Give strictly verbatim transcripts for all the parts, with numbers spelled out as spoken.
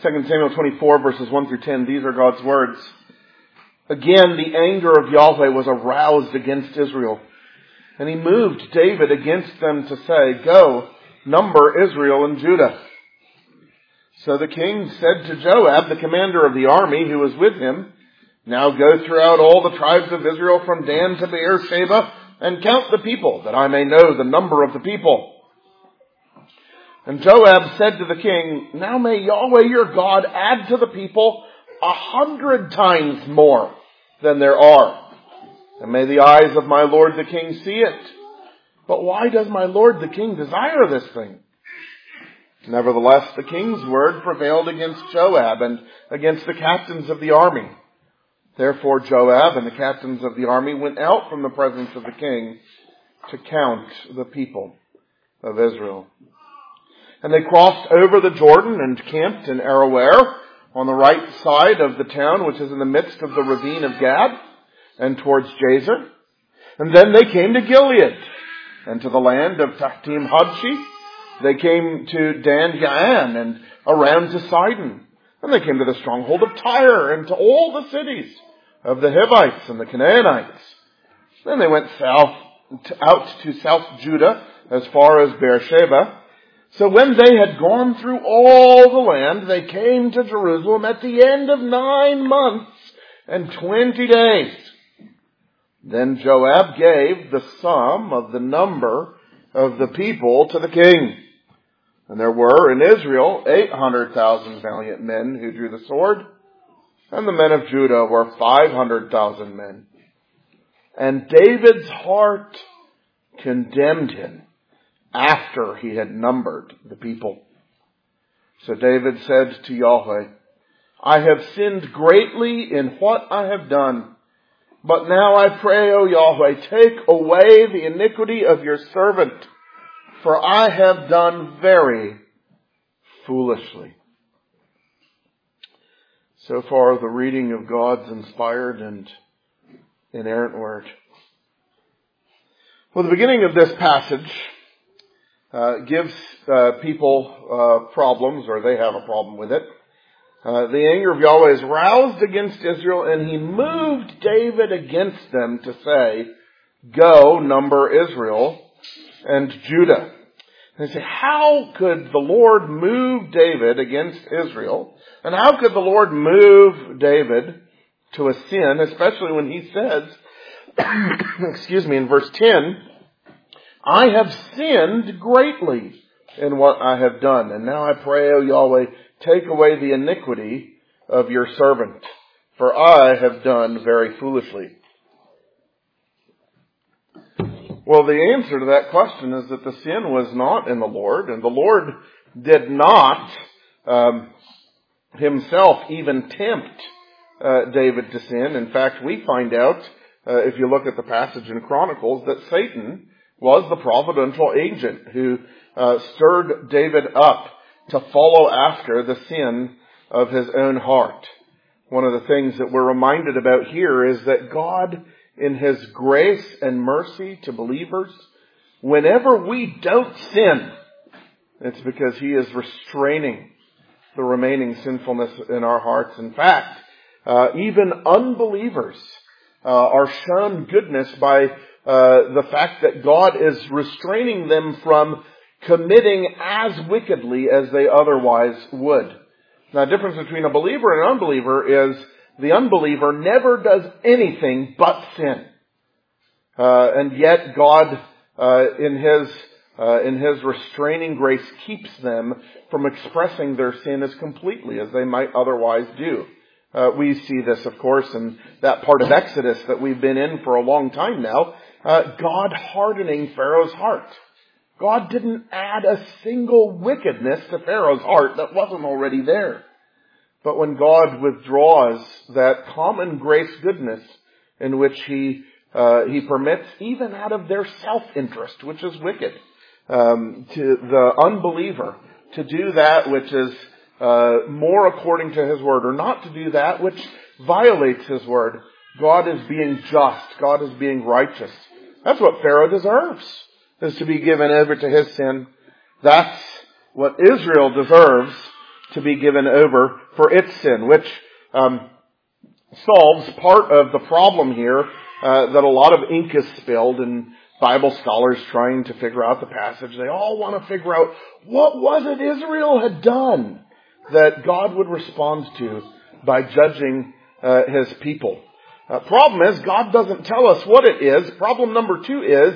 Second Samuel twenty-four, verses one through ten, these are God's words. Again, the anger of Yahweh was aroused against Israel, and he moved David against them to say, "Go, number Israel and Judah." So the king said to Joab, the commander of the army who was with him, "Now go throughout all the tribes of Israel from Dan to Beersheba and count the people, that I may know the number of the people." And Joab said to the king, "Now may Yahweh your God add to the people a hundred times more than there are. And may the eyes of my lord the king see it. But why does my lord the king desire this thing?" Nevertheless, the king's word prevailed against Joab and against the captains of the army. Therefore Joab and the captains of the army went out from the presence of the king to count the people of Israel. And they crossed over the Jordan and camped in Aroer on the right side of the town, which is in the midst of the ravine of Gad, and towards Jazer. And then they came to Gilead, and to the land of Tahtim Hodshi. They came to Dan Yaan, and around to Sidon. And they came to the stronghold of Tyre, and to all the cities of the Hivites and the Canaanites. Then they went south, out to South Judah, as far as Beersheba. So when they had gone through all the land, they came to Jerusalem at the end of nine months and twenty days. Then Joab gave the sum of the number of the people to the king. And there were in Israel eight hundred thousand valiant men who drew the sword, and the men of Judah were five hundred thousand men. And David's heart condemned him after he had numbered the people. So David said to Yahweh, "I have sinned greatly in what I have done. But now I pray, O Yahweh, take away the iniquity of your servant, for I have done very foolishly." So far, the reading of God's inspired and inerrant word. Well, the beginning of this passage uh, gives uh, people uh, problems, or they have a problem with it. Uh, the anger of Yahweh is roused against Israel, and he moved David against them to say, "Go, number Israel and Judah." And they say, how could the Lord move David against Israel? And how could the Lord move David to a sin, especially when he says, excuse me, in verse ten, "I have sinned greatly in what I have done. And now I pray, O Yahweh, take away the iniquity of your servant, for I have done very foolishly." Well, the answer to that question is that the sin was not in the Lord, and the Lord did not um, himself even tempt uh, David to sin. In fact, we find out, uh, if you look at the passage in Chronicles, that Satan was the providential agent who uh, stirred David up to follow after the sin of his own heart. One of the things that we're reminded about here is that God, in his grace and mercy to believers, whenever we don't sin, it's because he is restraining the remaining sinfulness in our hearts. In fact, uh, even unbelievers uh, are shown goodness by uh, the fact that God is restraining them from committing as wickedly as they otherwise would. Now, the difference between a believer and an unbeliever is the unbeliever never does anything but sin. Uh, and yet God, uh, in His, uh, in His restraining grace, keeps them from expressing their sin as completely as they might otherwise do. Uh, we see this, of course, in that part of Exodus that we've been in for a long time now. Uh, God hardening Pharaoh's heart. God didn't add a single wickedness to Pharaoh's heart that wasn't already there. But when God withdraws that common grace goodness in which He uh, He permits, even out of their self-interest, which is wicked, um, to the unbeliever to do that which is uh, more according to His word, or not to do that which violates His word, God is being just. God is being righteous. That's what Pharaoh deserves, is to be given over to his sin. That's what Israel deserves, to be given over for its sin, which um, solves part of the problem here uh, that a lot of ink is spilled and Bible scholars trying to figure out the passage. They all want to figure out what was it Israel had done that God would respond to by judging uh, his people. Uh, problem is, God doesn't tell us what it is. Problem number two is,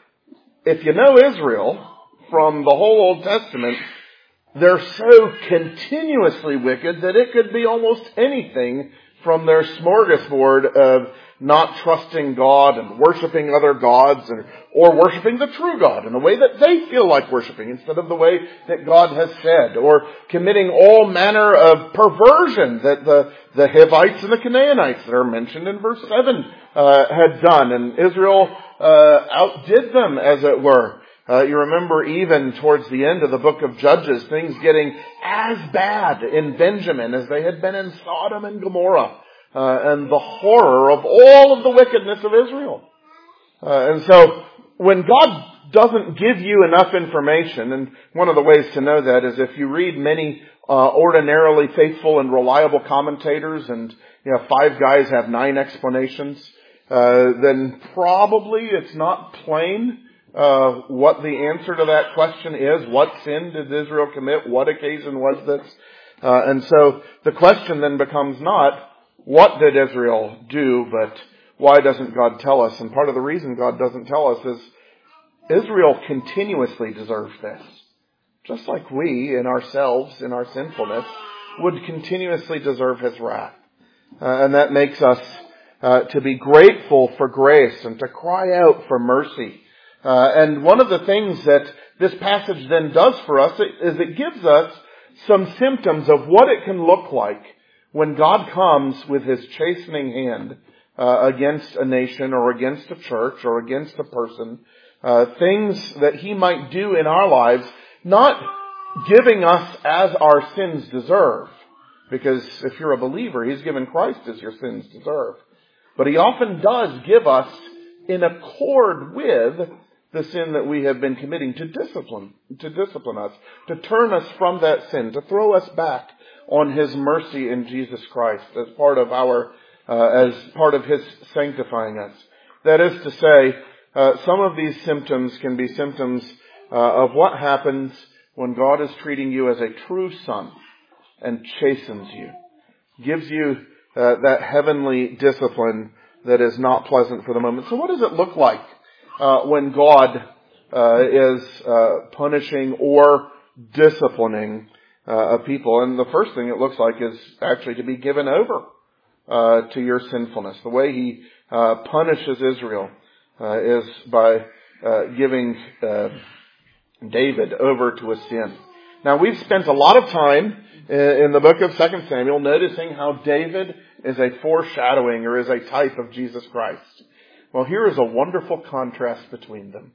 if you know Israel from the whole Old Testament, they're so continuously wicked that it could be almost anything from their smorgasbord of not trusting God and worshiping other gods, and, or worshiping the true God in a way that they feel like worshiping instead of the way that God has said, or committing all manner of perversion that the, the Hivites and the Canaanites that are mentioned in verse seven uh, had done. And Israel uh, outdid them, as it were. Uh, you remember even towards the end of the book of Judges, things getting as bad in Benjamin as they had been in Sodom and Gomorrah. Uh, and the horror of all of the wickedness of Israel. Uh, and so, when God doesn't give you enough information, and one of the ways to know that is if you read many uh, ordinarily faithful and reliable commentators, and you know, five guys have nine explanations, uh, then probably it's not plain uh, what the answer to that question is. What sin did Israel commit? What occasion was this? Uh, and so, the question then becomes not, what did Israel do, but why doesn't God tell us? And part of the reason God doesn't tell us is Israel continuously deserves this. Just like we, in ourselves, in our sinfulness, would continuously deserve his wrath. Uh, and that makes us uh, to be grateful for grace and to cry out for mercy. Uh, and one of the things that this passage then does for us is it gives us some symptoms of what it can look like when God comes with his chastening hand uh, against a nation or against a church or against a person, uh, things that he might do in our lives, not giving us as our sins deserve, because if you're a believer, he's given Christ as your sins deserve. But he often does give us in accord with the sin that we have been committing to discipline, to discipline us, to turn us from that sin, to throw us back on his mercy in Jesus Christ as part of our, uh, as part of his sanctifying us. That is to say, uh, some of these symptoms can be symptoms uh, of what happens when God is treating you as a true son and chastens you, gives you uh, that heavenly discipline that is not pleasant for the moment. So what does it look like uh, when God uh, is uh, punishing or disciplining Uh, of people? And the first thing it looks like is actually to be given over uh, to your sinfulness. The way he uh, punishes Israel uh, is by uh, giving uh, David over to a sin. Now, we've spent a lot of time in the book of Second Samuel noticing how David is a foreshadowing or is a type of Jesus Christ. Well, here is a wonderful contrast between them.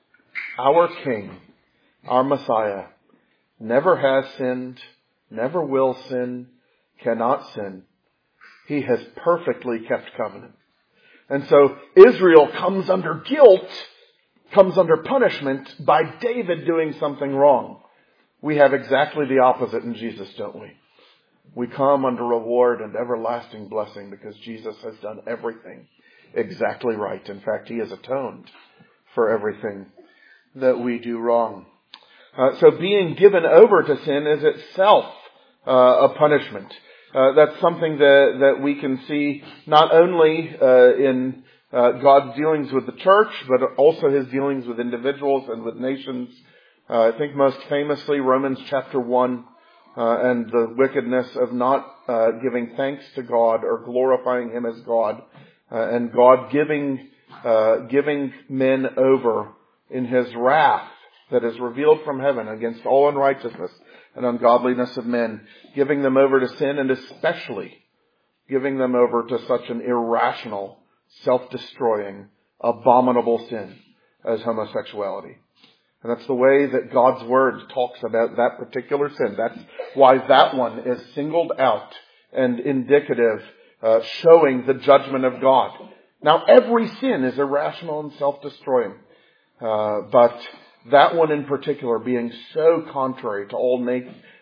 Our King, our Messiah, never has sinned, never will sin, cannot sin. He has perfectly kept covenant. And so Israel comes under guilt, comes under punishment by David doing something wrong. We have exactly the opposite in Jesus, don't we? We come under reward and everlasting blessing because Jesus has done everything exactly right. In fact, he has atoned for everything that we do wrong. Uh, so being given over to sin is itself uh, a punishment. Uh, that's something that, that we can see not only uh, in uh, God's dealings with the church, but also his dealings with individuals and with nations. Uh, I think most famously Romans chapter one uh, and the wickedness of not uh, giving thanks to God or glorifying him as God, uh, and God giving uh, giving men over in his wrath that is revealed from heaven against all unrighteousness and ungodliness of men, giving them over to sin, and especially giving them over to such an irrational, self-destroying, abominable sin as homosexuality. And that's the way that God's Word talks about that particular sin. That's why that one is singled out and indicative, uh, showing the judgment of God. Now, every sin is irrational and self-destroying, uh, but that one in particular being so contrary to all na-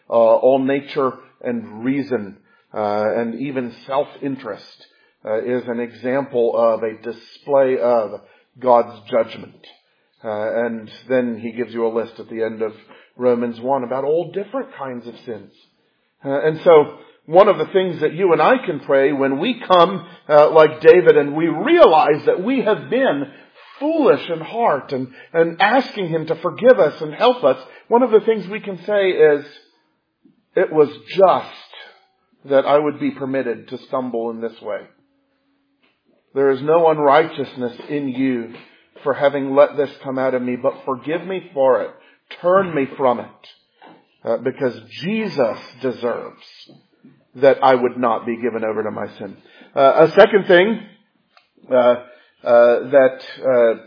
uh, all nature and reason, uh, and even self-interest uh, is an example of a display of God's judgment. Uh, and then he gives you a list at the end of Romans one about all different kinds of sins. Uh, and so one of the things that you and I can pray when we come uh, like David and we realize that we have been foolish in heart and, and asking him to forgive us and help us, one of the things we can say is, it was just that I would be permitted to stumble in this way. There is no unrighteousness in you for having let this come out of me, but forgive me for it. Turn me from it. Uh, because Jesus deserves that I would not be given over to my sin. Uh, a second thing uh, uh, that uh,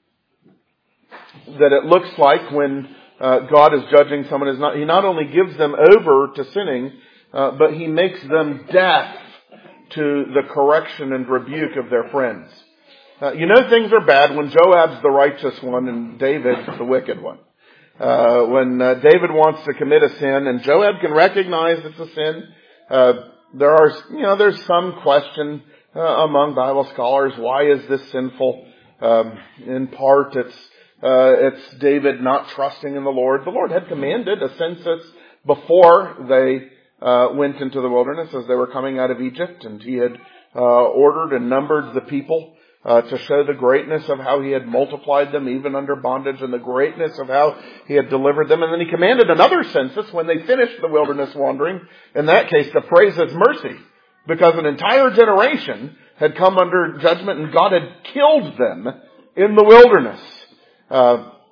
that it looks like when uh, God is judging someone is not He not only gives them over to sinning, uh, but He makes them deaf to the correction and rebuke of their friends. Uh, you know things are bad when Joab's the righteous one and David's the wicked one. Uh, when uh, David wants to commit a sin and Joab can recognize it's a sin, uh, there are, you know, there's some question uh, among Bible scholars, why is this sinful? Um, in part, it's uh, it's David not trusting in the Lord. The Lord had commanded a census before they uh, went into the wilderness as they were coming out of Egypt, and he had uh, ordered and numbered the people Uh, to show the greatness of how he had multiplied them even under bondage and the greatness of how he had delivered them. And then he commanded another census when they finished the wilderness wandering, in that case to praise his mercy, because an entire generation had come under judgment and God had killed them in the wilderness uh,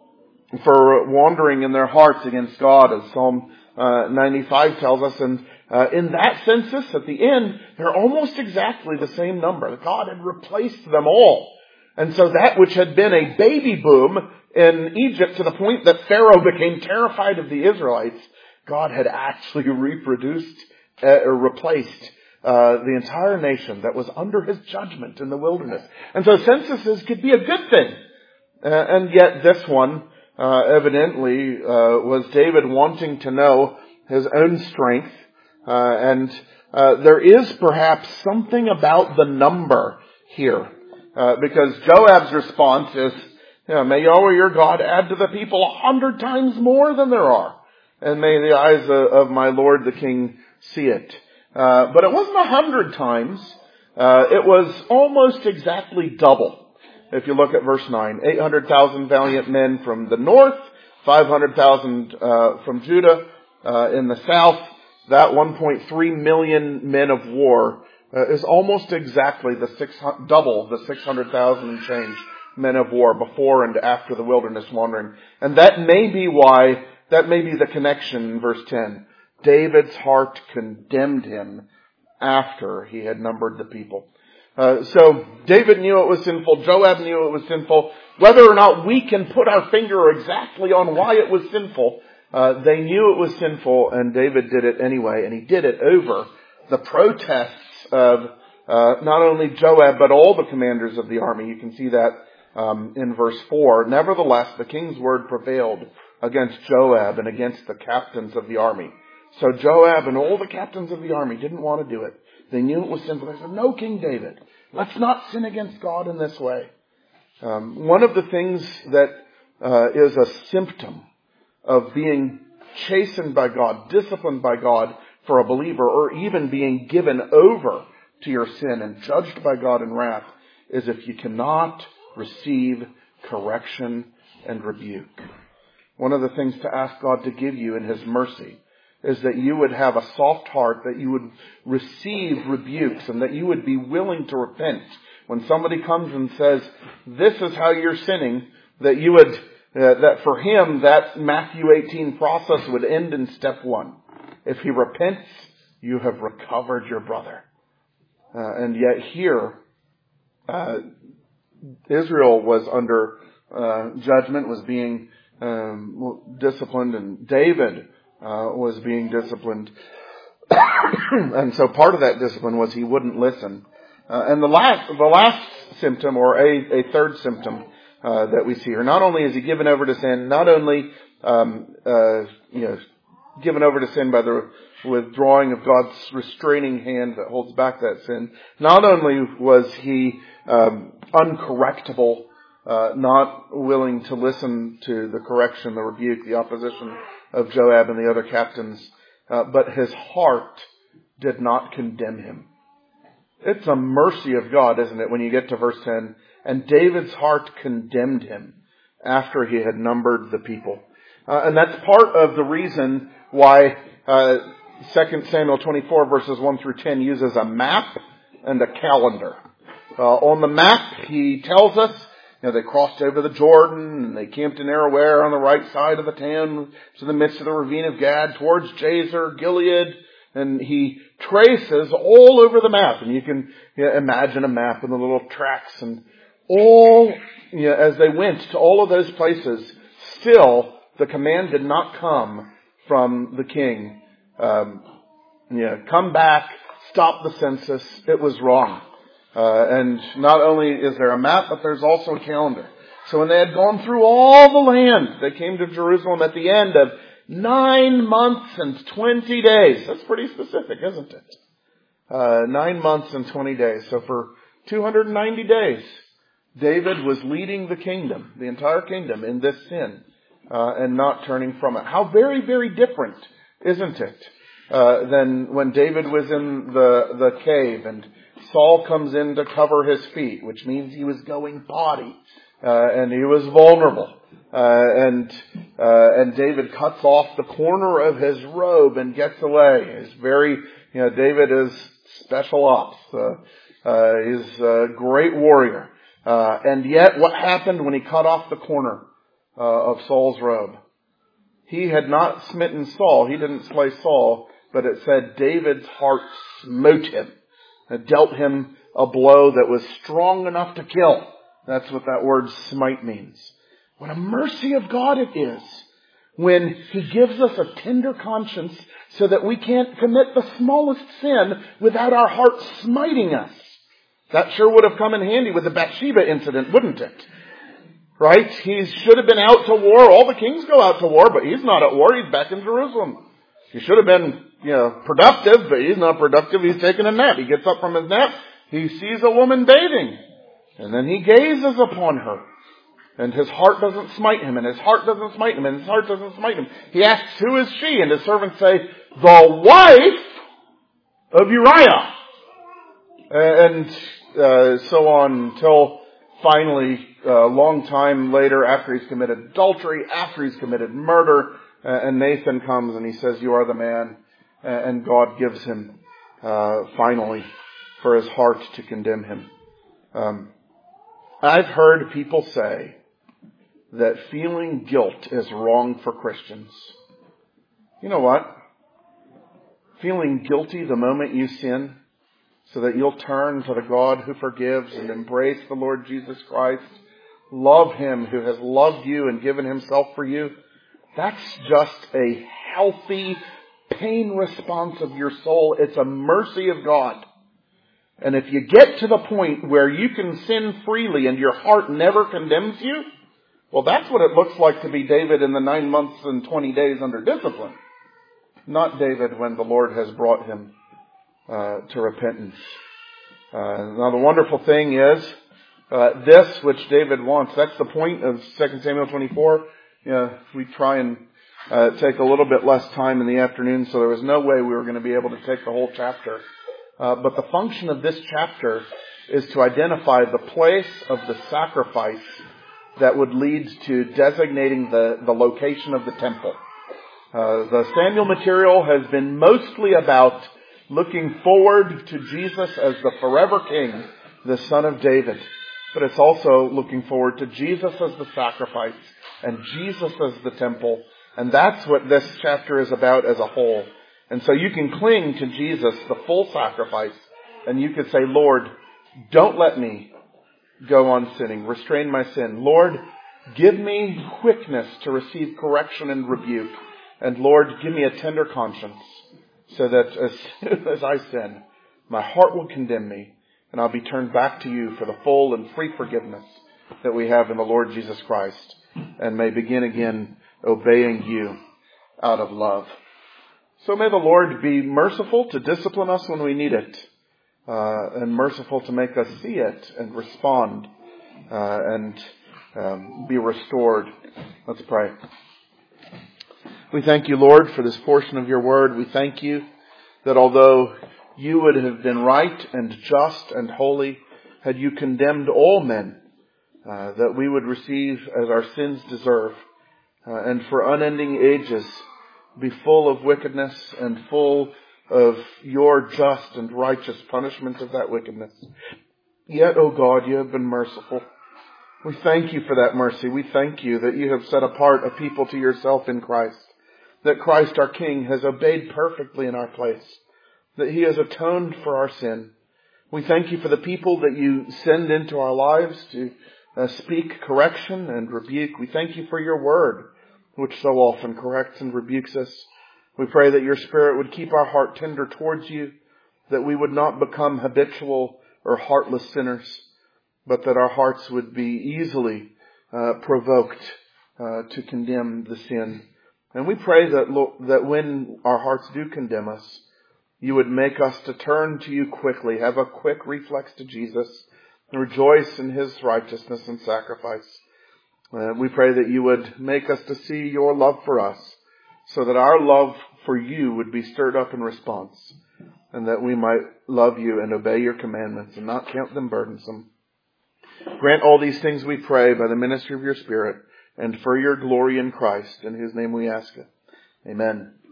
for wandering in their hearts against God, as Psalm uh, ninety-five tells us. And Uh, in that census, at the end, they're almost exactly the same number. God had replaced them all. And so that which had been a baby boom in Egypt to the point that Pharaoh became terrified of the Israelites, God had actually reproduced uh, or replaced uh, the entire nation that was under his judgment in the wilderness. And so censuses could be a good thing. Uh, and yet this one uh, evidently uh, was David wanting to know his own strength. Uh, and uh, there is perhaps something about the number here. Uh, because Joab's response is, you know, may Yahweh your God add to the people a hundred times more than there are. And may the eyes of, of my Lord the King see it. Uh, but it wasn't a hundred times. Uh, it was almost exactly double. If you look at verse nine, eight hundred thousand valiant men from the north, five hundred thousand uh, from Judah uh, in the south. That one point three million men of war uh, is almost exactly the six double the six hundred thousand and change men of war before and after the wilderness wandering. And that may be why, that may be the connection in verse ten. David's heart condemned him after he had numbered the people. Uh, so David knew it was sinful. Joab knew it was sinful. Whether or not we can put our finger exactly on why it was sinful, Uh, they knew it was sinful, and David did it anyway, and he did it over the protests of uh, not only Joab, but all the commanders of the army. You can see that um, in verse four. Nevertheless, the king's word prevailed against Joab and against the captains of the army. So Joab and all the captains of the army didn't want to do it. They knew it was sinful. They said, no, King David, let's not sin against God in this way. Um, one of the things that uh, is a symptom of being chastened by God, disciplined by God for a believer, or even being given over to your sin and judged by God in wrath, is if you cannot receive correction and rebuke. One of the things to ask God to give you in His mercy is that you would have a soft heart, that you would receive rebukes, and that you would be willing to repent. When somebody comes and says, this is how you're sinning, that you would Uh, that for him, that Matthew eighteen process would end in step one. If he repents, you have recovered your brother. Uh, and yet here, uh, Israel was under uh, judgment, was being um, disciplined, and David uh, was being disciplined. And so part of that discipline was he wouldn't listen. Uh, and the last, the last symptom, or a, a third symptom, Uh, that we see here. Not only is he given over to sin, not only um, uh, you know given over to sin by the withdrawing of God's restraining hand that holds back that sin. Not only was he um, uncorrectable, uh, not willing to listen to the correction, the rebuke, the opposition of Joab and the other captains, uh, but his heart did not condemn him. It's a mercy of God, isn't it, when you get to verse ten? And David's heart condemned him after he had numbered the people. Uh, and that's part of the reason why uh, Second Samuel twenty-four verses one through ten uses a map and a calendar. Uh, on the map, he tells us, you know, they crossed over the Jordan and they camped in Aroer on the right side of the town to the midst of the ravine of Gad towards Jazer, Gilead. And he traces all over the map. And you can you know, imagine a map and the little tracks. And all, you know, as they went to all of those places, still the command did not come from the king. Um, you know, come back, stop the census. It was wrong. Uh, and not only is there a map, but there's also a calendar. So when they had gone through all the land, they came to Jerusalem at the end of nine months and twenty days. That's pretty specific, isn't it? Uh, nine months and twenty days. So for two hundred ninety days, David was leading the kingdom, the entire kingdom, in this sin, uh, and not turning from it. How very, very different, isn't it, uh, than when David was in the, the cave and Saul comes in to cover his feet, which means he was going potty, uh, and he was vulnerable. Uh, and, uh, and David cuts off the corner of his robe and gets away. He's very, you know, David is special ops. Uh, uh, he's a great warrior. Uh, and yet what happened when he cut off the corner, uh, of Saul's robe? He had not smitten Saul. He didn't slay Saul, but it said David's heart smote him. It dealt him a blow that was strong enough to kill. That's what that word smite means. What a mercy of God it is when He gives us a tender conscience so that we can't commit the smallest sin without our heart smiting us. That sure would have come in handy with the Bathsheba incident, wouldn't it? Right? He should have been out to war. All the kings go out to war, but he's not at war. He's back in Jerusalem. He should have been, you know, productive, but he's not productive. He's taking a nap. He gets up from his nap. He sees a woman bathing. And then he gazes upon her. And his heart doesn't smite him. And his heart doesn't smite him. And his heart doesn't smite him. He asks, who is she? And his servants say, the wife of Uriah. And uh, so on until finally, a long time later, after he's committed adultery, after he's committed murder, uh, and Nathan comes and he says, you are the man. Uh, and God gives him, uh, finally, for his heart to condemn him. Um, I've heard people say that feeling guilt is wrong for Christians. You know what? Feeling guilty the moment you sin, so that you'll turn to the God who forgives and embrace the Lord Jesus Christ, love Him who has loved you and given Himself for you, that's just a healthy pain response of your soul. It's a mercy of God. And if you get to the point where you can sin freely and your heart never condemns you, well, that's what it looks like to be David in the nine months and twenty days under discipline. Not David when the Lord has brought him uh, to repentance. Uh, now the wonderful thing is, uh, this which David wants, that's the point of Second Samuel twenty-four. You know, we try and uh, take a little bit less time in the afternoon, so there was no way we were going to be able to take the whole chapter. Uh, but the function of this chapter is to identify the place of the sacrifice that would lead to designating the, the location of the temple. Uh, the Samuel material has been mostly about looking forward to Jesus as the forever king, the son of David. But it's also looking forward to Jesus as the sacrifice and Jesus as the temple. And that's what this chapter is about as a whole. And so you can cling to Jesus, the full sacrifice, and you could say, Lord, don't let me go on sinning. Restrain my sin. Lord, give me quickness to receive correction and rebuke. And Lord, give me a tender conscience so that as soon as I sin, my heart will condemn me and I'll be turned back to you for the full and free forgiveness that we have in the Lord Jesus Christ, and may begin again obeying you out of love. So may the Lord be merciful to discipline us when we need it, uh, and merciful to make us see it and respond, uh, and um, be restored. Let's pray. We thank you, Lord, for this portion of your word. We thank you that although you would have been right and just and holy had you condemned all men, uh, that we would receive as our sins deserve, uh, and for unending ages be full of wickedness and full of your just and righteous punishment of that wickedness. Yet, O God, you have been merciful. We thank you for that mercy. We thank you that you have set apart a people to yourself in Christ, that Christ our King has obeyed perfectly in our place, that he has atoned for our sin. We thank you for the people that you send into our lives to uh, speak correction and rebuke. We thank you for your word, which so often corrects and rebukes us. We pray that your Spirit would keep our heart tender towards you, that we would not become habitual or heartless sinners, but that our hearts would be easily uh, provoked uh, to condemn the sin. And we pray that, that when our hearts do condemn us, you would make us to turn to you quickly, have a quick reflex to Jesus, and rejoice in his righteousness and sacrifice. Uh, we pray that you would make us to see your love for us, so that our love for you would be stirred up in response, and that we might love you and obey your commandments and not count them burdensome. Grant all these things, we pray, by the ministry of your Spirit, and for your glory in Christ, in whose name we ask it. Amen.